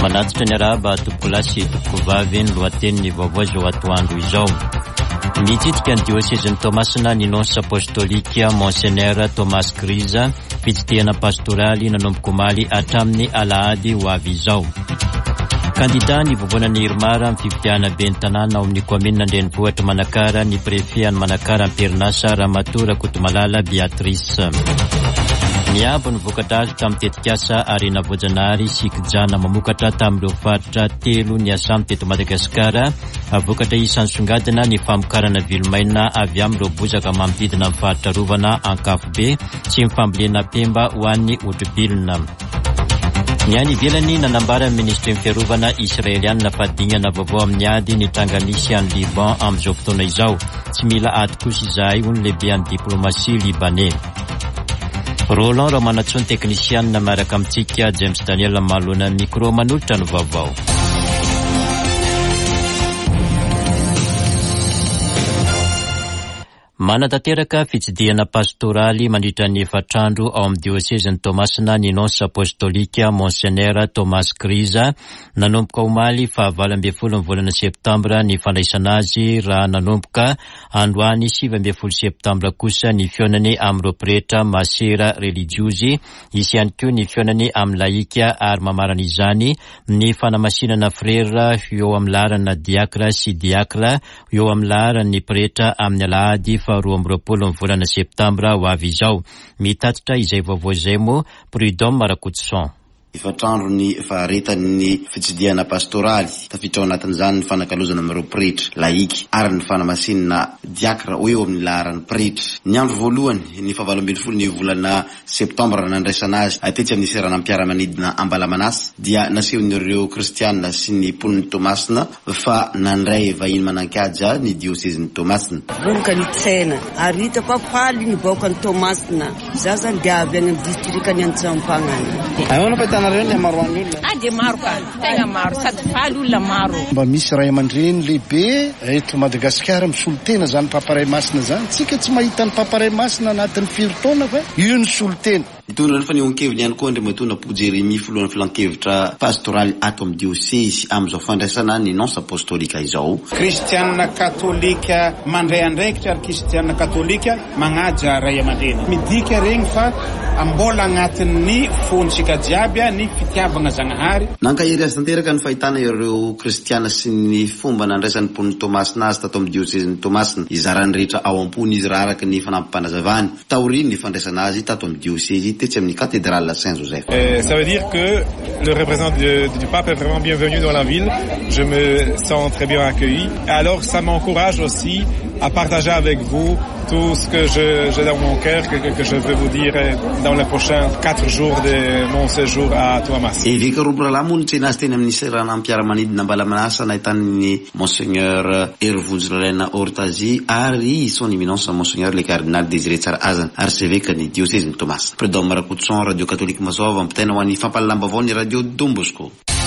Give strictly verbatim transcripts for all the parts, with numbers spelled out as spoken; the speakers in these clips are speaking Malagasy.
Manatitra ny araba tokolasy tokovavy ny lohateniny vaovao izao atoandro izao. Mitsidika ny diocèse Tomasina ny nonce apostolika Monseigneur Thomas Griza fitsidihana pastoraly nanomboka omaly hatramin'ny alahady ho avy izao. Kandida ny voavoana ny Irmara amin'ny fifidiana ben'ny tanàna ao amin'ny commune Andrenivohitra Manakara ny préfet any Manakara Perinasa Ramatora Kotomalala Beatrice. Niabo ny vokatra azo tamin'ny tetikasa Arena Voajanahary Sikijana mamokatra tamin'ireo faritra telo ny asamy teto Madagasikara. Vokatra isan'ny songadina ny famokarana vilomaina avy amin'ireo bozaka manodidina amin'ny faritra rovana Ankafobe sy ny fambolena Pemba ho an'ny Otrobilona. Ny any ivelany nanambara ny ministry ny fiarovana Israeliana fadingana vaovao amin'ny ady ny tranganisy any Liban amin'izao fotoana izao. Tsy mila ady kosa izahay ho ny lehibe any diplomasia libanais. Roland Ramanatsony teknisianina miaraka amintsika James Daniel Malona micro manolotra ny vaovao. Manatanteraka fitsidihana pastoraly mandritra ny efatrandro ao amin'ny diocèse ny Tomasina ny nonce apostolika Monseigneur Thomas Griza nanomboka omaly fahavalo ambin'ny folo ny volana septambra ny fandraisana azy raha nanomboka androany sivy ambin'ny folo septambra kosa ny fionany amin'ireo pretra masera religiozy isy ihany koa ny fionany amin'ny laika ary mamarana izany ny fanamasinana frera eo amin'ny laharana diakra sy diakra eo amin'ny laharany pretra amin'ny alahady roa amby roapolo ny volana septambra ho avy izao. Mitatitra izay vaovao izay moa Prudhomme Marakotson. Efatrandro ny faharetan'ny fitsidihana pastoraly tafiditra ao anatin'izany ny fanakalozana amin'ireo pretra laiky ary ny fanamasinana diakra eo amin'ny laharan'ny pretra. Ny andro voalohany ny fahavalo ambin'ny folo ny volana septambra nandraisana azy atetsy amin'ny serana mpiara-manidina Ambalamanasy dia nasehon'ireo kristianina sy ny poniny Tomasina fa nandray vahiny manan-kaja ny diocèse ny Tomasina. Vonoka ny tsena ary hitako faly ny baoka ny Tomasina za zany dia avy any amin'ny distrika ny Antsampagnana. Ah, dia maro ka, tegna maro, sady faly olona maro. Mba misy ray aman-dreny lehibe eto Madagasikara misolo tena zany paparay masina zany. Tsika tsy mahita ny paparay masina anatin'ny firy taona fa io ny solo tena. Mitondra ny fanehoan-kevitra ihany koa Andry Matona Jeremy filohan'ny filan-kevitra pastoraly ato amin'ny diocèse amin'izao fandraisana ny nonce apostolika izao. Kristianina katolika mandray andraikitra ary kristianina katolika magnaja ray aman-dreny. Midika regny fa mbola agnatin'ny fontsika jiaby ny fitiavana Zagnahary. Nankahery azy tanteraka ny fahitana ireo kristiana sy ny fomba nandraisan'ny poniny Tomasina azy tato amin'ny diocèse ny Tomasina izarany rehetra ao am-pony izy raha araka ny fanampim-panazavany taoriny ny fandraisana azy tato amin'ny diocèse tetsy amin'ny cathédrale Saint-Joseph. Euh, ça veut dire que le représentant de, du pape est vraiment bienvenu dans la ville. Je me sens très bien accueilli. Alors ça m'encourage aussi à partager avec vous tout ce que je, j'ai dans mon cœur, que, que je veux vous dire dans les prochains quatre jours de mon séjour à Toamas. E veka roa brala moa ny tsena azy teny amin'ny serana mpiara-manidina Ambalamanasa nahitan'ny Monseigneur Hervozolaina Ortazy ary son éminence Monseigneur le cardinal Désiré Tsaraazana archevêque ny diocèse ny Tomas. Prudhomme Marakotson, Radio Catholique Mazova, ampitaina ho an'ny fampalalambavao ny Radio Don Bosco.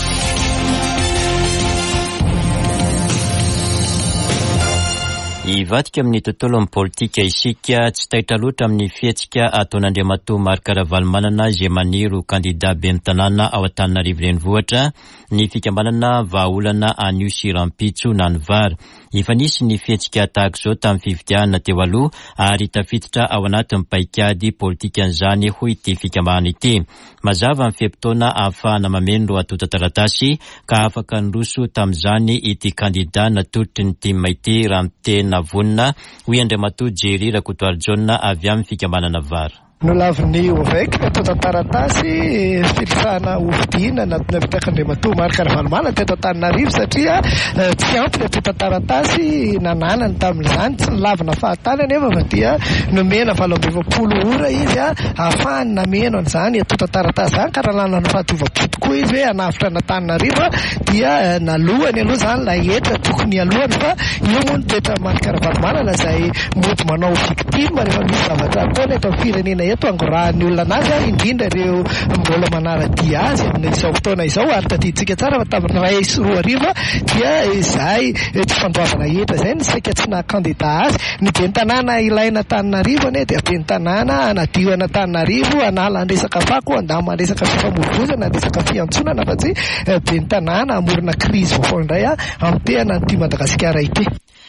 Ivadika amin'ny tontolo amin'ny politika isika tsy taitra loatra amin'ny fihetsika ataon'Andriamatoa Marc Ravalomanana izay maniry ho kandida ben'ny tanàna ao Antananarivo renivohitra ny fikambanana vahaolana anio Sirampitso na ny Vary. Efa nisy ny fihetsika tahaka izao tamin'ny fifidianana teo aloha ary tafiditra ao anatin'ny paikady politikan'izany hoy ity fikambanana ity. Mazava amin'ny fehepitaona ahafahana mameno ireo atota taratasy ka afaka niroso tamin'izany ity kandida natolotry ny tima ity raha mitena vonina hoy Andriamatoa Jerry Rakotoary John avy amin'ny fikambanana Vary. No lavin'ny ovek teto taratasy filifana ovidina navitraka Andriamatoa Marc Ravalomanana teto Antananarivo satria tsy ampy le teto taratasy nananany tamin'izany tsy nilavina fahatany nefa fa dia nomena valo amby efapolo ora izy ahafahany nameno an'izany teto taratasy zany ka raha lana ny fahatovam-po tokoa izy hoe hanavitra n'Antananarivo dia nalohany aloha zany lahetra tokony alohany fa io moa ny teto Marc Ravalomanana izay mody manao victime rehefa misy zavatra ataony eto amin'ny firenena eto angorahan'ny olona anazy indrindra ireo mbola manaradia azy amin'izao fotoana izao ary tadiditsika tsara fa tamin'ny ray sy roa arivo dia izay tsy fandoavana hitra izay ny saika tsy nakandida azy ny be ny tanàna ilaina Antananarivo ane dia be ny tanàna anadio Antananarivo anala andresaka fako andama andresaka fifamoivoizana andresaka fiantsonana fa tsy be ny tanàna amorona krizy vaovao indray ampehana ny ty Madagasikara ity.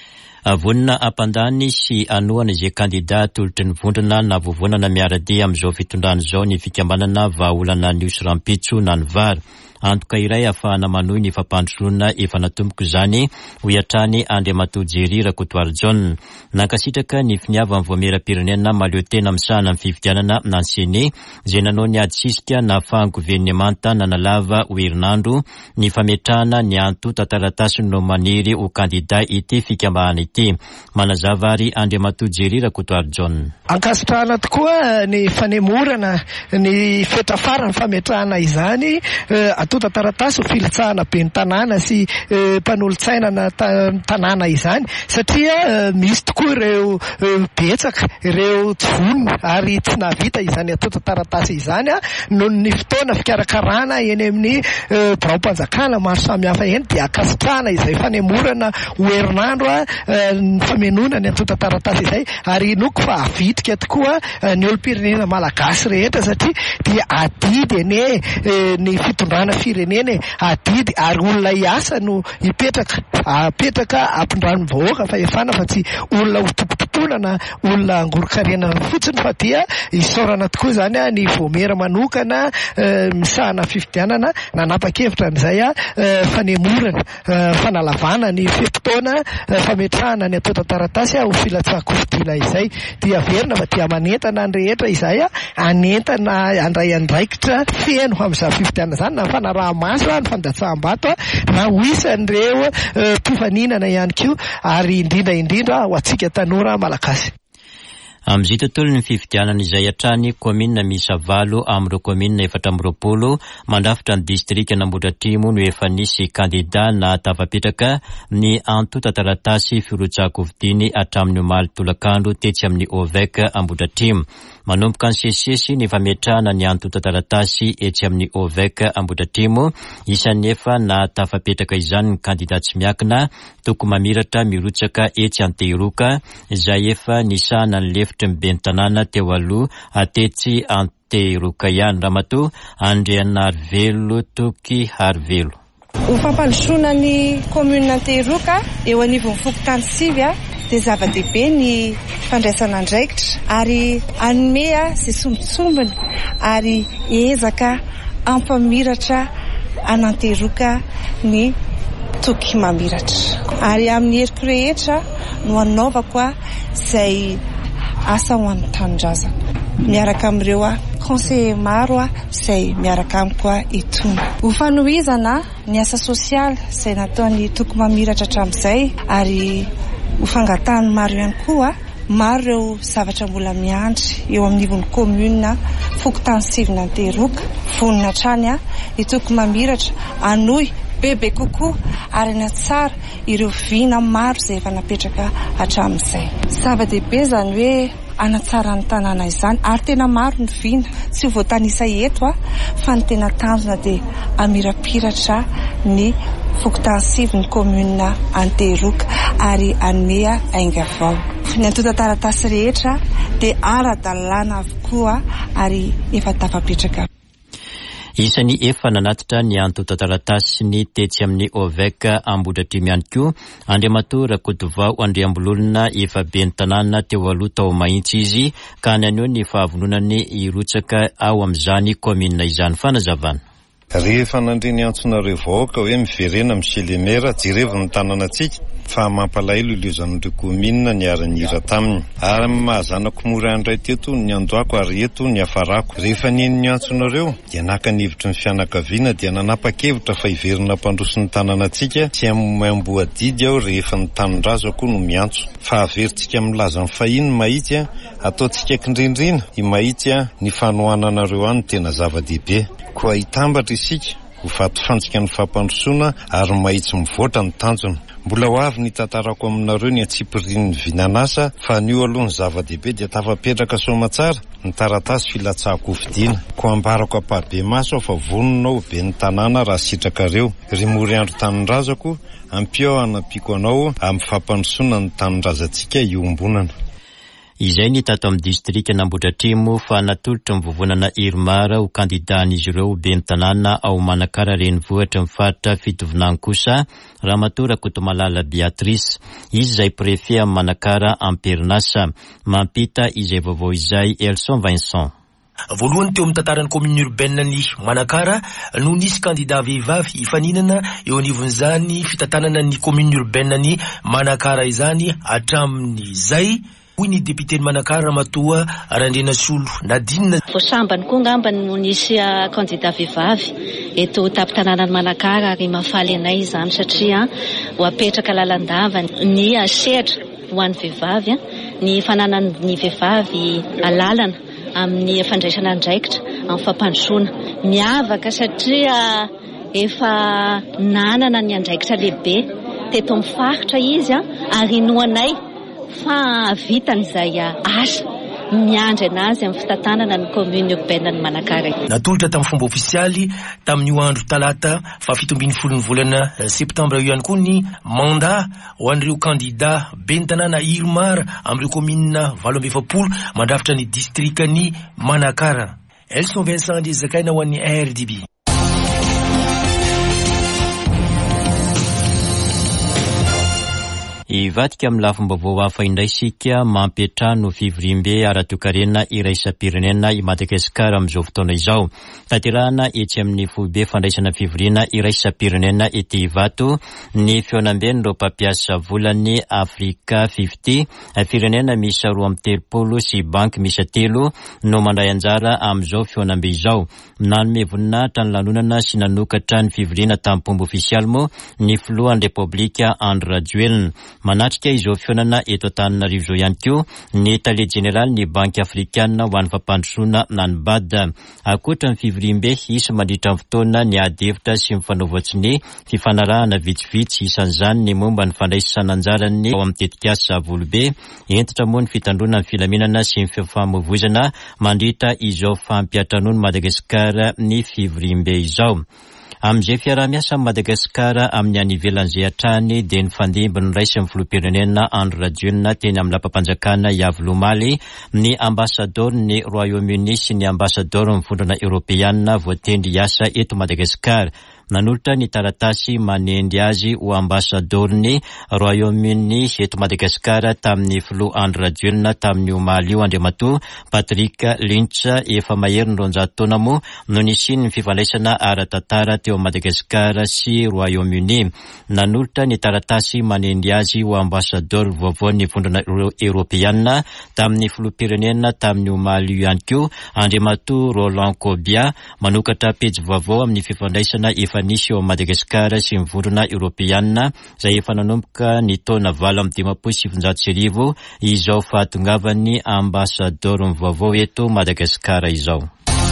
Vonina ampandany sy anoana izay kandida tolotry ny vondrona na vovonana miaradia amin'izao fitondrana izao ny fikambanana vahaolana Nios Rampitso na ny vary. Antoka iray afahana manohy ny fampandrosoana efa natomboka izany ho iatrany Andriamatoa Jerry Rakotoary John. Nankasitraka ny finiava amin'ny voamera-pirenena maleo tena misahana amin'ny fifidianana na ny Sene izay nanao ny ady sisika na ahafahan'ny governemanta nanalava ho herinandro ny fametrahana ny anto tantaratasy no maniry ho kandida ity fikambahana ity. Manazava ary Andriamatoa Jerry Rakotoary John. Ankasitrahana tokoa ny fanemorana ny fetrafara ny fametrahana izany ato tantaratasy ho filitsahana be ny tanàna sy mpanolotsaina na tanàna izany satria misy tokoa ireo betsaka ireo tsy vonona ary tsy navita izany ato tantaratasy izany noho ny fotoana fikarakarana eny amin'ny barao-mpanjakana maro samihafa eny dia ankasitrahana izay fanemorana ho herinandro ny famenonany ato tantaratasy izay ary inoko fa avitrika tokoa ny olom-pirenena malagasy rehetra satria dia adidy ene ny fitondrana firenena adidy ary olona iasa no ipetraka apetraka ampindrano vahoaka fa efana fa tsy olona hotopotopoana na olona angorokarena fotsiny fa dia isaorana tokoa zany ny voamera manokana misahana fifidianana nanapa-kevitra n'izay fanemorana fanalavana ny fepotona fametrahana ny atao tantaratasy ho filatsako fidina izay dia verina fa dia manentana ny rehetra izay anentana andray andraikitra feno amin'izany fifidianana zany na fanaraha maso ny fandatsaham-bato na ho isan'ireo mpifaninana ihany koa ary indrindra indrindra ho antsika tanora malagasy. Amin'izay tontolo ny fifidianana izay hatrany komina miisa valo amin'ireo komina efatra amby roapolo mandrafitra ny distrika Nambodratrimo no efa nisy kandida na tafapetraka ny anto tantaratasy firotsako vidiny hatramin'ny omaly tolakandro tetsy amin'ny Ovek Ambodratrimo. Manomboka ny sesisesy ny fametrahana ny anto tantaratasy etsy amin'ny Ovek Ambodratrimo isan'ny efa na tafapetraka izany ny kandida tsy miakina toko mamiratra mirotsaka etsy Antehiroka izay efa nisahana ny lefitra mibeny tanàna teo aloha atetsy Antehiroka ihany Ramatoa Andrianarivelo Toky Harivelo. Ho fampandrosoana ny komuna Antehiroka eo anivon'ny fokotany sivy dia zava-dehibe ny fandraisana andraikitra ary anome izay sombitsombiny ary ezaka ampamiratra an'Antehiroka ny toky mamiratra ary amin'ny heriko rehetra no anaovako izay asa ho an'ny tanindrazako miaraka amin'ireo conseiller maro izay miaraka amiko itony. Ho fanohizana ny asa sosialy izay nataon'ny toky mamiratra hatramin'izay ary ho fangatahany maro ihany koa maro ireo zavatra mbola miandry eo amin'ivon'ny komuna fokotany sivy Antehiroka vonona hatrany ny toky mamiratra anohy bebe kokoa ary ny tsara ireo vina maro izay efa napetraka hatramin'izay. Zava-dehibe zany hoe anatsara ny tanàna izany ary tena maro ny vina tsy ho voatanisa eto fa ny tena tanjona dia amirapiratra ny fokotany sivy ny komuna Antehiroka ary anome ainga vao. Ny anto tantaratasy rehetra dia ara-dalàna avokoa ary efa tafapetraka. Isan'ny efa nanatitra ny anto tantaratasy ny tetsy amin'ny Ovek Ambodratrimo ihany koa Andriamatoa Rakotovao Andriambololona efa be ny tanàna teo aloha tao mahitsy izy ka ny anio ny fahavononany irotsaka ao amin'izany komina izany fanazavana. Rehefa nandreny antsonareo vahoaka hoe miverena miselemera jerevy ny tanànantsika fa mampalahelo ilozan'ireo komina ny ara-nira taminy ary mahazanako mora andray teto ny andoako ary eto ny afarako. Rehefa neny ny antsonareo dia naka nivitry ny fianakaviana dia nanapa-kevitra fa hiverina mpandroso ny tanànantsika tsy amboadidy aho rehefa ny tanindrazako no miantso fa averintsika milaza ny fahiny mahitsy ataontsika kindrindrina i mahitsy ny fanohananareo any tena zava-dehibe koa hitambatra isika ho fato fantsika ny fampandrosoana ary mahitsy mivoatra ny tanjona. Mbola ho avy ny tantarako aminareo ny atsipirian'ny vinanasa fa ny io aloha ny zava-dehibe dia tafapetraka somatsara ny taratasy filatsahako fidiana ko ambarako apabe maso fa vononao be ny tanàna raha sitrakareo rimory andro tanin-drazako ampio anapiko anao amin'ny fampandrosoana ny tanin-drazantsika iombonana. Izay ny tato amin'ny distrika Nambodratrimo fa natolotra mivovonana Irmara ho kandidan'izy ireo ben'ny tanàna ao Manakara renivohitra mifaritra fitovinany kosa Ramatora Kotomalala Beatrice izy izay prefet amin'ny Manakara Amperinasa mampita izay vaovao izay Elson Vincent. Voalohany teo amin'ny tantaran'ny commune urbaine ny Manakara no nisy candidat vehivavy ifaninana eo anivon'izany fitantanana ny commune urbaine ny Manakara izany hatramin'izay hoy ny député Manakara Ramatoa Randrenasolo Nadine. Voasambany koa ngambany no nisy candidat vehivavy eto tapitanànan'ny Manakara ary mafaly anay izany satria ho apetraka lalandava ny asehatra ho an'ny vehivavy ny fananan'ny vehivavy alalana amin'ny fandraisana andraikitra amin'ny fampandrosoana miavaka satria efa nanana ny andraikitra lehibe teto amin'ny faritra izy ary noanay fa vitan'izay asa miandry anazy amin'ny fitantanana ny commune urbaine ny Manakara. Natolotra tamin'ny fomba ofisialy tamin'io andro talata fa fito ambin'ny folo ny volana septambra io ihany koa ny mandat ho an'ireo candidat ben'ny tanàna Irmara amin'ireo commune valo amby efapolo mandrafitra ny distrika ny Manakara. Elson Vincent dia zakaina ho an'ny R D B. Ivatika amin'ny lafim-baovao hafa indray sika mampiatrano fivoriam-be ara-toekarena iraisam-pirenena i Madagasikara amin'izao fotoana izao. Tanterahana etsy amin'ny foibe fandraisana fivoriana iraisam-pirenena ety Ivato ny feonambeny ireo mpampiasa volany Afrika fifty firenena misy roa amby telopolo sy banky misy telo no mandray anjara amin'izao feonambe izao. Nanome voninahitra ny lanonana sy nanokatra ny fivoriana tamin'ny pomba ofisialy moa ny filohan'ny Repoblika Andry Rajoelina. Manatrika izao fionana eto Antananarivo izao ihany koa ny tale general ny banky afrikana ho an'ny fampandrosoana na ny B A D. Akoatra ny fivoriam-be isy mandritra ny fotoana ny ady hevitra sy mifanaovatsy ny fifanarahana vitsivitsy isan'izany ny momba ny fandraisana anjarany ao amin'ny tetikasa Volobe entitra moa ny fitandrona ny filaminana sy ny fifamoivoizana mandritra izao fampiatranony Madagasikara ny fivoriam-be izao. Amin'izay fiaraha-miasa Madagasikara amin'ny any ivelan'izay hatrany dia ny fandimby ny raisy amin'ny filoham-pirenena Andry Rajoelina teny amin'ny lapam-panjakana Yavy Lomaly ny ambasador ny Royaume-Uni sy ny ambasador mivondrona Europeana voatendry hiasa eto Madagasikara. Nanolotra ny taratasy manendry azy ho ambasadorny Royaume-Uni eto Madagasikara tamin'ny filoha Andry Rajoelina tamin'ny omaly io Andriamatoa Patrick Lynch efa mahery ny roanjato taona moa no nisy ny fifandraisana ara-tantara teo Madagasikara sy Royaume-Uni. Nanolotra ny taratasy manendry azy ho ambasador vaovao ny vondrona Europeana tamin'ny filoham-pirenena tamin'ny omaly io ihany koa Andriamatoa Roland Kobia manokatra pejy vaovao amin'ny fifandraisana efa nisy eo Madagasikara sy mivondrona Europeana izay efa nanomboka ny taona valo amby dimampolo sy sivinjato sy arivo izao fahatongavany ambasador vaovao eto Madagasikara izao.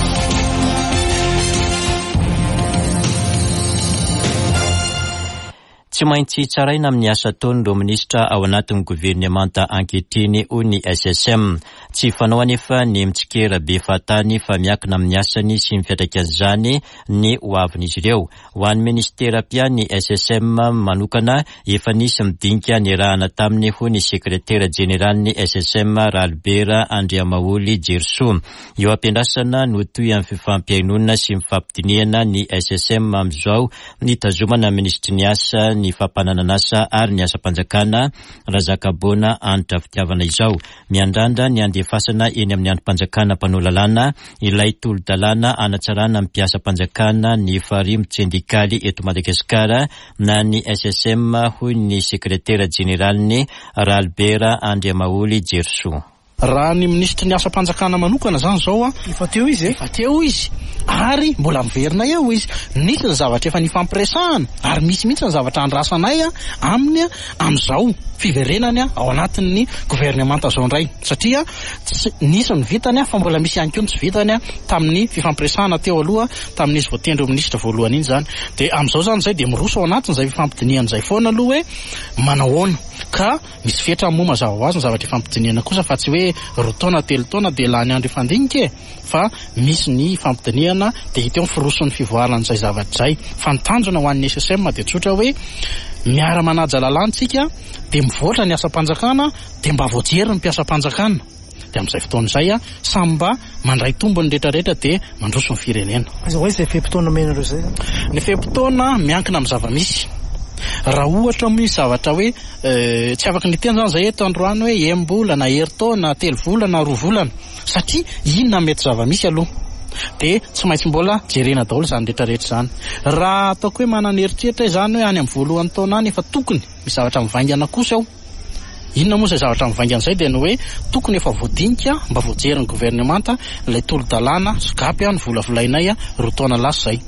Tsy maintsy tsaraina amin'ny asa ataony ireo minisitra ao anatin'ny governemanta ankehitriny hoy ny S S M. Tsy fanao anefa ny mitsikera be fahatany fa miakina amin'ny asany sy ny fiantraikan'izany ny ho avin'izy ireo. Ho an'ny ministera pia ny S S M manokana efa nisy midinika ny rahana taminy hoy ny sekretera jeneral ny S S M Ralbert Andriamaholy Jerso. Eo ampiandrasana no toy amin'ny fifampiainona sy mifampidinihana ny S S M amin'izao ny tazomana ministry ny asa ny fampanananasa ary ny asa-panjakana Razakabona anitra fitiavana izao. Miandrandra ny andefasana eny amin'ny androm-panjakana mpanao lalàna ilay tolo-dalàna anatsarana mpiasa-panjakana ny farimy sindikaly eto Madagasikara na ny S S M hoy ny sekretera jeneralny Ralbert Andriamaholy Jerso. Raha ny ministry ny asa-panjakana manokana zany zao a efa teo izy efa teo izy ary mbola miverina eo izy. Nisy ny zavatra efa nifampiresahana ary misy mihitsy ny zavatra andrasanay a aminy am'izao fiverenany ao anatin'ny gouvernement zao ndray satria nisy ny vitany fa mbola misy ihany koa ny tsy vitany tamin'ny fifampiresahana teo aloha tamin'izy voatendry ministra voalohany iny zany. De am'izao zany zay de miroso ao anatin' zay fifampidiniana zay foana aloha hoe manahoana ka misy fetra moa mazava ho azy ny zavatra fifampidiniana kosa fa tsy hoe roa taona telo taona de lany andro fandinika fa misy ny fampidiniana de hita eo firoson'ny fivoarana zay zavatra zay. Fa ny tanjona ho an'ny S S M de tsotra hoe miara manaja lalantsika de mivoatra ny asa-panjakana de mba voajery ny mpiasa-panjakana de am'izay fotoana izay a samy mba mandray tombony rehetrarehetra de mandroso ny firenena. Hoe zay fepotona mena zay ny fepotona miankina amin'ny zava-misy. Raha ohatra misy zavatra hoe tsy afaka ny teny zany zay eto androany hoe em-bola na herintaona telo vola na roa volana satria inona mety zava-misy aloha de tsy maintsy mbola jerena daholo zany rehetrarehetra zany. Raha ataoko hoe manana eritreritra zany hoe any amin'ny voalohany taona any efa tokony misy zavatra mivaingana kosa ao. Inona moa zay zavatra mivaingana zay de ny hoe tokony efa voadinika mba voajery gouvernement ilay tolo-dalàna sokapy ny volavolainay roa taona lasa zay.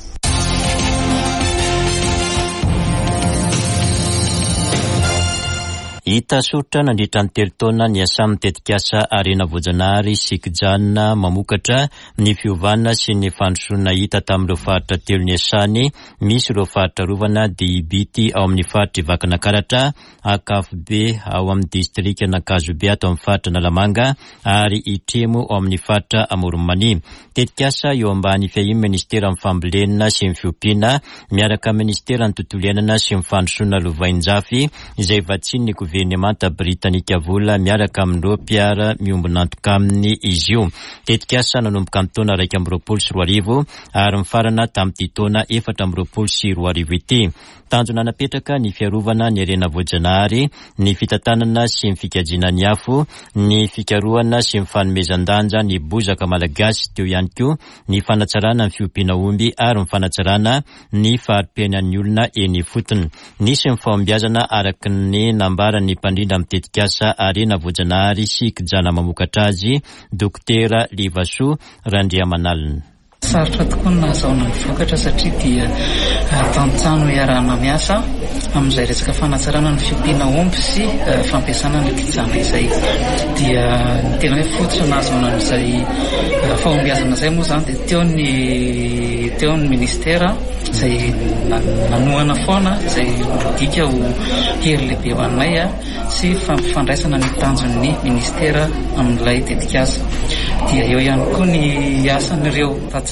Hita soritra nandritra ny telo taona ny asa mitetika asa Arena Voajanahary Sikijana mamokatra ny fiovana sy ny fandrosoana hita tamin'ireo faritra telo ny asany misy ireo faritra rovana Dibity ao amin'ny faritra Vakinakaratra, Akafobe ao amin'ny distrika Nakazobe ato amin'ny faritra Nalamanga ary Itremo ao amin'ny faritra Amoronmany. Tetika asa eo ambany fiahim ministera amin'ny fambolena sy ny fiompiana miaraka ministera ny tontolo iainana sy ny fandrosoana lovain-jafy izay vatsiny gouvernemanta britanika vola miaraka amin'ireo mpiara miombona antoka aminy izy io. Tetika asa nanomboka amin'ny taona raika amby roapolo sy roa arivo ary mifarana tamin'ity taona efatra amby roapolo sy roa arivo ity. Tanjona napetraka ny fiarovana ny Arena Voajanahary, ny fitantanana sy ny fikajiana ny afo, ny fikarohana sy ny fanomezan-danja ny bozaka malagasy, teo ihany koa ny fanatsarana ny fiompiana omby ary ny fanatsarana ny fahari-piaina ny olona eny fotony. Nisy ny fahombiazana araky ny nambara ny mpandrindra mitetika asa Arena Voajanahary Sikijana mamokatra azy Dokotera Livaso Randriamanalina. Sarotra tokoa ny nahazahoana ny vokatra satria dia tantsano iarahana miasa amin'izay resaka fanatsarana ny fiompiana omby sy fampiasana ny kijana izay dia ny tena hoe fototra nahazahoana n'izay fahombiazana izay moa zany dia teo ny teo ny ministera izay nanohana foana izay dika ho hery lehibe ho anay sy fampifandraisana ny tanjon'ny ministera amin'ilay tetika asa. Dia eo ihany koa ny asan'ireo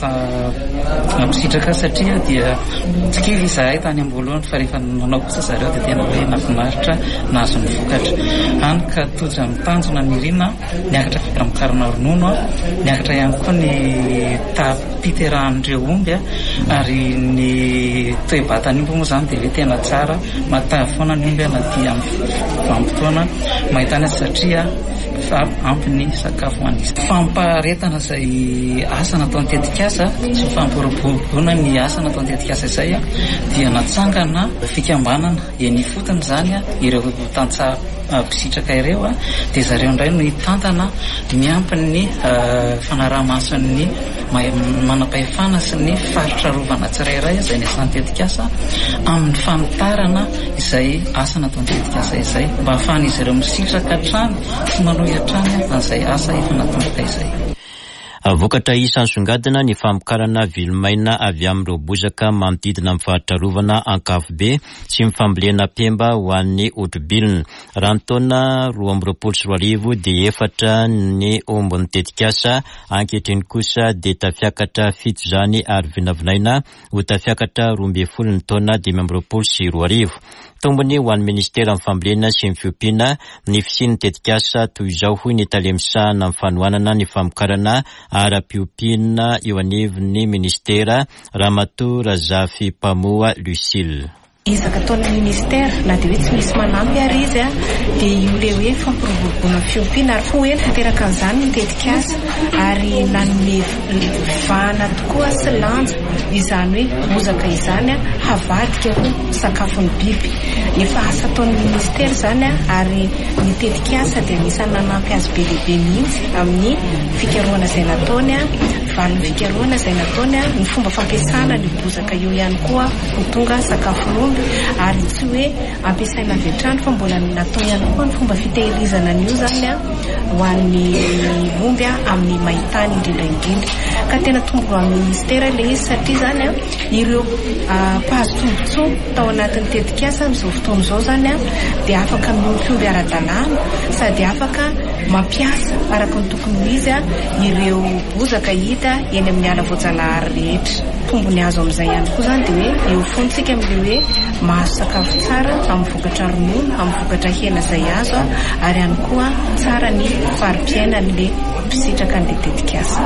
misitraka satria dia tsy kely izahay tany am-boalohany fa rehefa nanao kosa zareo dia tena hoe nafinaritra nahazo ny vokatra. Hany ka toja amin'ny tanjona ny rina niakatra fikaramokarana ronono, niakatra ihany koa ny tapiterahan'ireo omby ary ny toe-batany omby moa zany dia le tena tsara matavy foana ny omby na dia vanim-potoana mahitana satria ampy ny sakafo hoan'izy. Famparetana izay asa natao ny tetika asa sy fampiroboroboana ny asa natao ny tetika asa izay dia natsangana fikambanana eny fotony zany ireo tantsaha mpisitraka ireo dia zareo indray no hitantana miampy ny fanaraha-mason'ny manam-pahefana sy ny faritra rovana tsirairay izay ny asan'ny tetika asa amin'ny fanitarana izay asa natao ny tetika asa izay mba ahafahan'izy ireo misitraka hatrany sy manohy hatrany an'izay asa efa natomboka izay. Vokatra isan'ny songadina ny famokarana vilomaina avy amin'ireo bozaka manodidina amin'ny faritra rovana Ankafobe sy ny fambolena pemba ho an'ny otrobilina. Raha ny taona roa amby roapolo sy roa arivo dia efatra ny ombon'ny tetika asa, ankehitriny kosa dia tafiakatra fito zany ary vinavinaina ho tafiakatra roa ambin'ny folo ny taona dimy amby roapolo sy roa arivo. Tombony ho an'ny ministera amin'ny fambolena sy ny fiompiana ny fisian'ny tetika asa toy izao hoy ny talemisahana amin'ny fanohanana ny famokarana ara-piompiana eo anivon'ny ministera Ramatoa Razafy Pamoa Lucille. Izaka ataon'ny ministera na dia hoe tsy misy manampy ary izy a dia io le hoe fampiroboroboana fiompiana ary fo hoe tanteraka an'izany ny tetika asa ary nanome vahana tokoa sy lanja izany hoe bozaka izany a havadika ho sakafon'ny biby. Efa asa ataon'ny ministera izany a ary ny tetika asa dia anisan'ny nanampy azy be lehibe mihitsy amin'ny fikarohana izay nataony a valiny fikaroana izay nataony a ny fomba fampiasana ny bozaka io ihany koa ho tonga sakafon'omby ary tsy hoe ampiasaina avy hatrany fa mbola natao ihany koa ny fomba fitehirizana an'io zany a ho an'ny omby a amin'ny mahitany indrindra indrindra ka tena tombony amin'ny ministera ilay izy satria zany a ireo mpahazo tombotsoa tao anatin'ny tetikasa amin'izao fotoana izao zany a dia afaka miompy omby ara-dalàna sady afaka mampiasa araka ny tokony ho izy a ireo bozaka hita eny amin'ny ala voajanahary rehetra. Tombony azo amin'izay ihany koa zany dia hoe eo fontsika amin'ilay hoe mahazo sakafo tsara amin'ny vokatra ronono, amin'ny vokatra hena izay azo ary ihany koa tsara ny farim-piainan'ilay mpisitraka an'ilay tetikasa.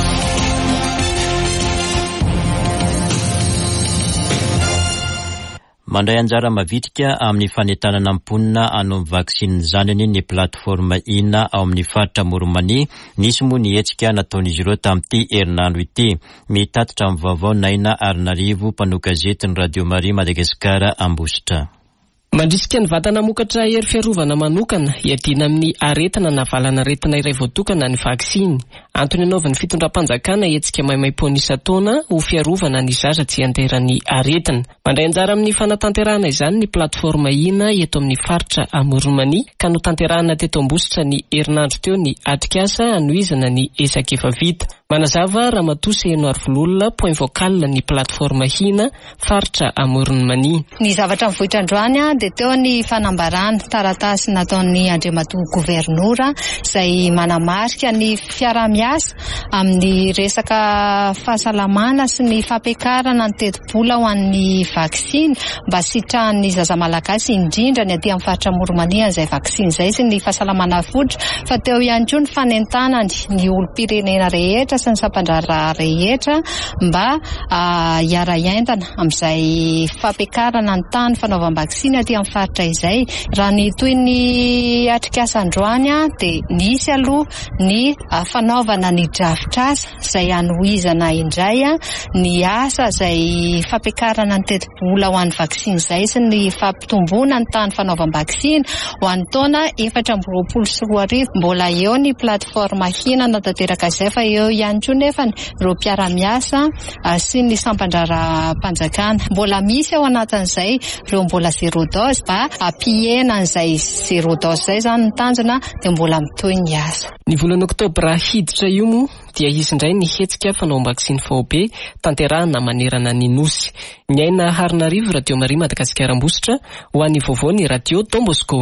Mandray anjara mavitrika amin'ny fanentanana amponina anao vaksinina zanany ny platforma ina ao amin'ny faritra Moromania nisy moa ny hetsika nataon'izy ireo tamin'ity herinandro ity. Mitatitra amin'ny vaovao Naina Arinarivo, mpanao gazety ny Radio Maria Madagasikara Ambositra. Mandrisika ny vatana mokatra hery fiarovana manokana hiadina amin'ny aretina na valana aretina iray voatokana ny vaksiny. Antony anaovan'ny fitondram-panjakana hetsika maimai-poana isa-taona ho fiarovana ny zaza tsy hanterany aretina. Mandray anjara amin'ny fanatanterahana izany ny platforma ina eto amin'ny faritra Moromania ka no tanterahana teto Ambositra ny herinandro teo ny atrikasa anoizana ny esak efa vita. Manazava Ramatoa Eno Arvololona point vocal ny platforma hina faritra Moromania. Ny zavatra mivoitra androany dia teo ny fanambarana taratasy nataon'ny Andriamatoa Gouvernoura izay manamarika ny fiara-miasa amin'ny resaka fahasalamana sy ny fampiakarana ny teti-bola ho an'ny vaksiny mba sitrahan'ny zaza malagasy indrindra ny aty amin'ny faritra Moromania izay vaksiny izay sy ny fahasalamana fotra fa teo ihany koa ny fanentanany ny olom-pirenena rehetra sy ny sampandrara rehetra mba hiara-hiaintana amin'izay fampiakarana ny tany fanaovam-baksiny aty amin'ny faritra izay. Raha ny toy ny atrikasa androany dia nisy aloha ny fanaovana ny drafitrasa izay anohizana indray ny asa izay fampiakarana ny teti-bola ho an'ny vaksiny izay sy ny fampitomboana ny tany fanaovam-baksiny ho an'ny taona efatra amby roapolo sy roa arivo. Mbola eo ny platforma hina natateraka izay fa eo ihany koa nefa ireo mpiara-miasa sy ny sampandraram-panjakana. Mbola misy ao anatin'izay ireo mbola zero dose mba ampihena an'izay zero dose izay zany ny tanjona dia mbola mitohy ny asa. Ny volana Oktobra hiditra io moa dia izy indray ny hetsika fanaovam-baksiny fao be tanterahana manerana ny nosy. Ny Aina Arinarivo, Radio Maria Madagasikara Ambositra, ho an'ny vaovao ny Radio Don Bosco.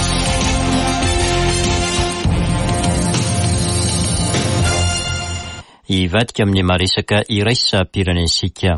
Ivadika amin'ny maresaka iraisam-pirenensika.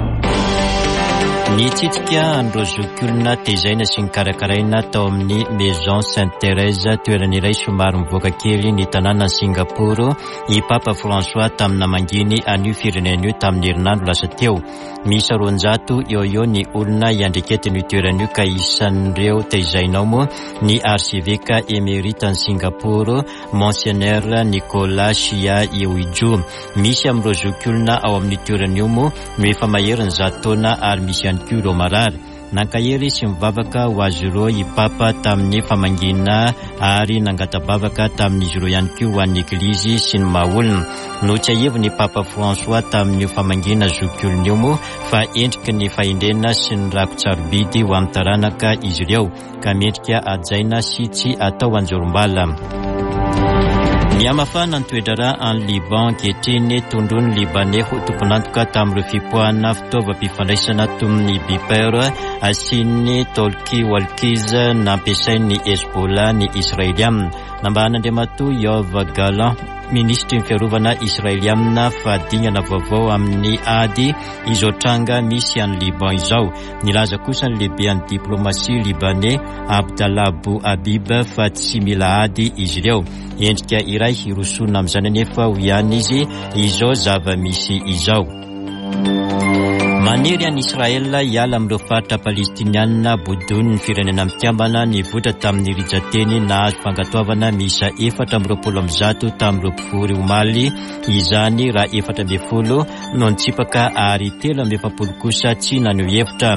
Ny tsitsika andro zokiolona tezaina sy ny karakaraina tao amin'ny Maison Sainte-Thérèse toerana iray somary mivoaka kely ny tanàna Singapour i Papa François tamina manginy an'io firenena io tamin'ny herinandro lasa teo. Misy roanjato eo eo ny olona iandreketin'io toerana io ka isan'ireo tezainao moa ny archevêque émérite ny Singapour Monseigneur Nicolas Chia Iouidjo. Misy amin'ireo zokiolona ao amin'ny toerana io moa no efa mahery ny zato taona ary misy ihany koa ireo marary. Nankahery sy mivavaka ho azy ireo i Papa tamin'ny famangina ary nangatabavaka tamin'izy ireo ihany koa ho an'ny eglizy sy ny mahaolona. No tsy ahevy ny Papa François tamin'ny famangina zokiolona io moa fa endriky ny fahendrena sy ny rakotsarobidy ho amin'ny taranaka izy ireo ka mendrika ajaina sy tsy atao anjorom-bala. Ny amafana ny toedrara any Liban ankehitriny tondrony Libanais ho tompon'antoka tamin'ireo fipoahana fitaovam-pifandraisana toy Biper sy ny tolky walkiz nampiasain'ny Hezbollah ny Israeliana. Nambahan'Andriamatoa Yoav Gallant, ministry ny fiarovana Israeliana fadingana vaovao amin'ny ady izao tranga misy any Liban izao. Nilaza kosa ny lehibe any diplomasia Libanais Abdallah Abou Habib fa tsy mila ady izy ireo. Endrika iray hirosona amin'izany anefa ho ihany izy izao zava-misy izao. Maniry any Israel hiala amin'ireo faritra palestiniana bodony ny firenena mitiambana ny votra tamin'ny rijateny nahazo fankatoavana misa efatra amby roapolo amby zato tamin'ny roapolo omaly izany raha efatra amby folo no nitsipaka ary telo amby efapolo kosa tsy naneho hevitra.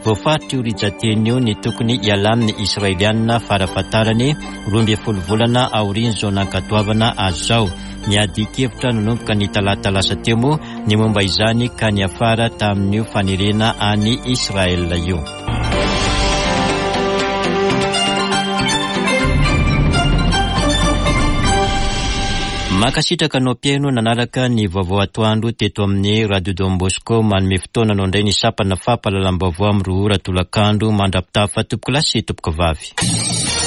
voafaritra io rijateny io ny tokony hiala amin'ny israelianina farafatarany roa amby folo volana aoriany zao nankatoavana azy zao. Ny adi-kevitra nanomboka ny talata lasa teo moa ny momba izany ka ny afara tamin'io fanirena any Israel io. Makasitraka no pieno nanaraka ny vaovao atoandro teto amin'ny Radio Don Bosco manome fotoana no indray ny sapana fampahalalam-baovao amin'ny roa ora tolakandro mandrapitafa tompoko lasy tompoko vavy.